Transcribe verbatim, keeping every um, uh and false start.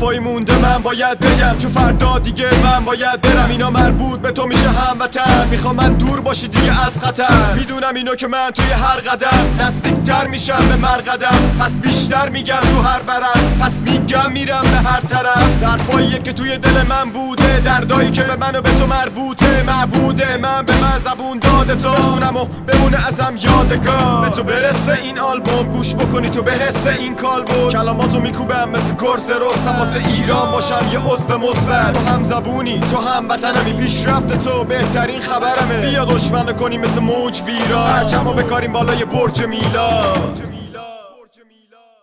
حرفایی مونده من باید بگم، چون فردا دیگه من باید برم. اینا مربوط به تو میشه هموطن، میخوام من دور باشی دیگه از خطر. میدونم اینو که من توی هر قدم نزدیکتر میشم به مرقدم، پس بیشتر میگم تو هر برم، پس میگم میرم به هر طرف. حرفاییه که توی دل من بوده، دردایی که به من و به تو مربوطه. معبوده من به من زبون داده تو، بخونم و بمونه ازم یادگار. به تو برسه این آلبوم، گوش بکنی تو به حس این کالبد. کلاماتو میکوبم مثل کرس رستم، واسه ایران باشم یه عضو مثبت. تو هم زبونی تو هم وطنمی، پیشرفت تو بهترین خبرمه. بیا دشمن کنی مثل موج ویران، پرچمو بکاریم بالای برج میلاد.